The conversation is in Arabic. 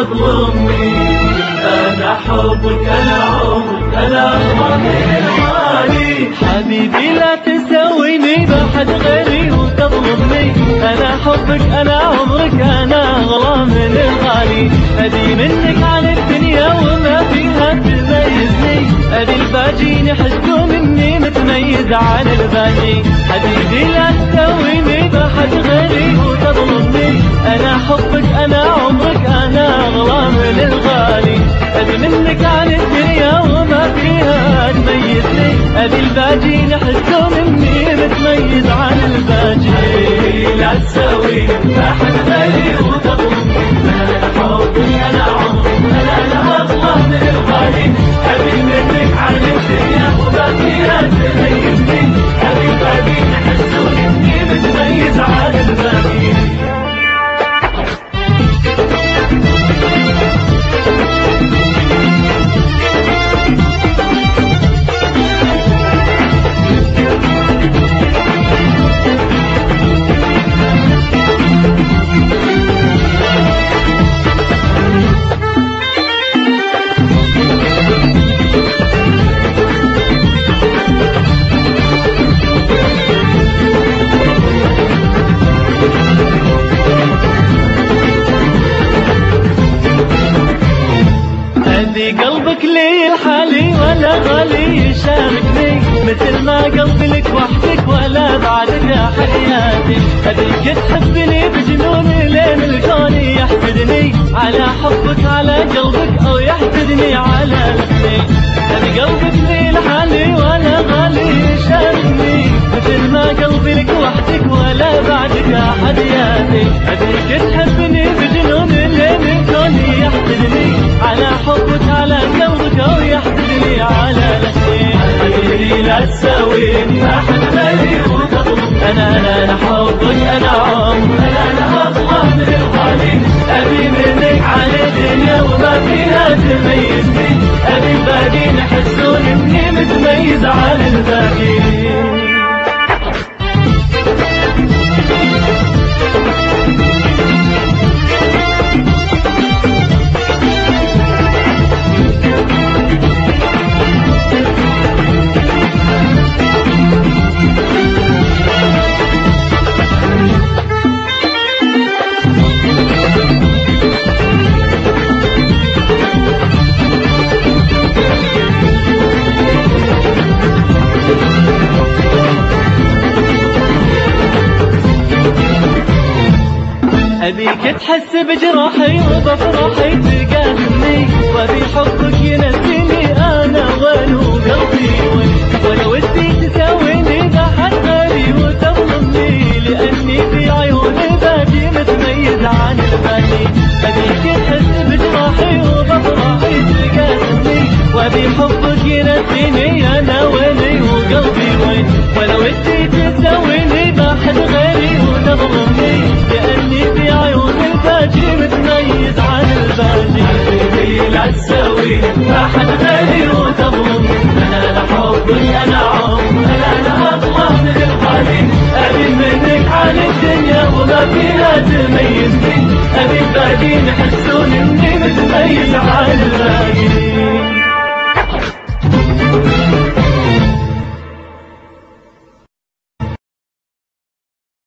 تظلمني. أنا حبك أنا عمرك أنا أغلى غالي. حبيبي لا تسويني بأحد غيري وتظلمني. أنا حبك أنا عمرك أنا أغلى من الغالي. أبي منك عن الدنيا وما فيها تميزني. أبي الباجين يحسوا مني متميز عن الباقي. حبيبي لا تسويني بأحد غيري وتظلمني. أنا حبك أنا عمرك أنا أغلى من الغالي. أبي منك عن الدنيا وما فيها تميزني. أبي الباجين يحسوا مني متميز عن الباجي. لا تسوي أحد غيري وتظلمني. أنا حبك أنا عمرك أنا أغلى من الغالي. أبي منك عن الدنيا وما فيها تميزني. أبي الباجين يحسوا مني متميز عن الباقي. قلبك لي الحالي ولا غالي يشاركني. مثل ما قلبي لك وحدك ولا بعدك يا حياتي. أبيك تحبني بجنون لين الكون يحسدني على حبك على قلبك أو يحسدني على نفسي. أبي قلبك لي الحالي ولا غالي يشاركني. مثل ما قلبي لك وحدك ولا بعدك يا حياتي. أبيك تحبني بجنون لين الكون يحسدني على حبك على قلبك أو يحسدني على نفسي. حبيبي لا تساويني أحد غيري وتظلمني. أنا حبك أنا عمرك أنا أغلى من الغالي. أبي منك عن الدنيا وما فيها تميزني. أبي الباقين يحسون إني متميز عن الباقي. أبيك تحس بجراحي وبفرحي تقابلني. وأبي حبك ينسيني أنا وين وقلبي وين. وأنا ودي تساويني بأحد غيري وتظلمني. لأني في عيوني باقي متميز عن الباقي. أبيك تحس بجراحي وبفرحي تقابلني. وأبي حبك ينسيني أنا وين وقلبي وين. وأنا ودي تساويني بأحد غيري وتظلمني. لأني في عيوني الباجي متميز عن الباجي. حبيبي لا تساوي أحد غيري وتظلمني. أنا حبك أنا عمرك أنا أغلى من الغالي. أبي منك عن الدنيا وما فيها تميزني. أبي الباقي نحس